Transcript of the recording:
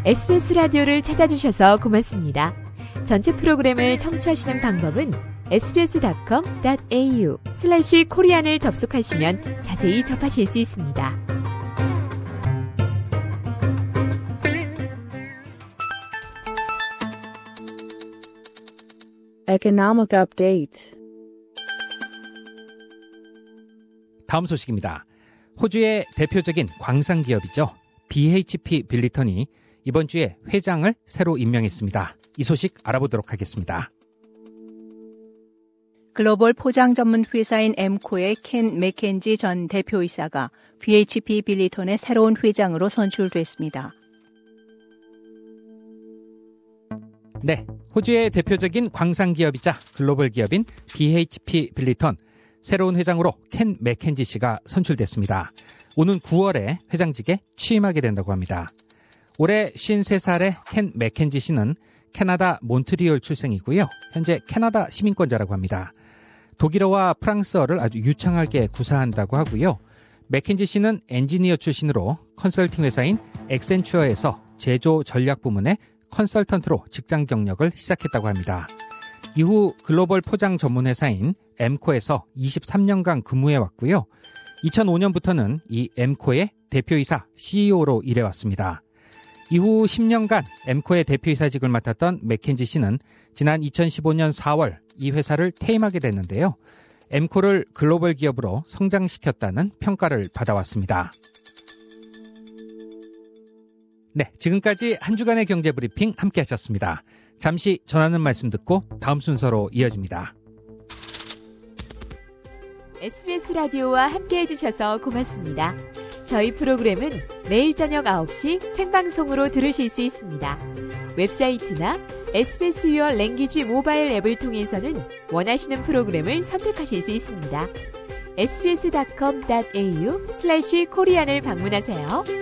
SBS 라디오를 찾아주셔서 고맙습니다. 전체 프로그램을 청취하시는 방법은 sbs.com.au/korean을 접속하시면 자세히 접하실 수 있습니다. Economic Update. 다음 소식입니다. 호주의 대표적인 광산 기업이죠. BHP 빌리턴이 이번 주에 회장을 새로 임명했습니다. 이 소식 알아보도록 하겠습니다. 글로벌 포장 전문 회사인 엠코의 켄 맥켄지 전 대표이사가 BHP 빌리턴의 새로운 회장으로 선출됐습니다. 네, 호주의 대표적인 광산 기업이자 글로벌 기업인 BHP 빌리턴 새로운 회장으로 켄 맥켄지 씨가 선출됐습니다. 오는 9월에 회장직에 취임하게 된다고 합니다. 올해 53살의 켄 맥켄지 씨는 캐나다 몬트리올 출생이고요. 현재 캐나다 시민권자라고 합니다. 독일어와 프랑스어를 아주 유창하게 구사한다고 하고요. 맥켄지 씨는 엔지니어 출신으로 컨설팅 회사인 액센추어에서 제조 전략 부문의 컨설턴트로 직장 경력을 시작했다고 합니다. 이후 글로벌 포장 전문 회사인 엠코에서 23년간 근무해왔고요. 2005년부터는 이 엠코의 대표이사 CEO로 일해왔습니다. 이후 10년간 엠코의 대표이사직을 맡았던 맥켄지 씨는 지난 2015년 4월 이 회사를 퇴임하게 됐는데요. 엠코를 글로벌 기업으로 성장시켰다는 평가를 받아왔습니다. 네, 지금까지 한 주간의 경제브리핑 함께 하셨습니다. 잠시 전하는 말씀 듣고 다음 순서로 이어집니다. SBS 라디오와 함께 해주셔서 고맙습니다. 저희 프로그램은 매일 저녁 9시 생방송으로 들으실 수 있습니다. 웹사이트나 SBS Your Language 모바일 앱을 통해서는 원하시는 프로그램을 선택하실 수 있습니다. sbs.com.au/korean을 방문하세요.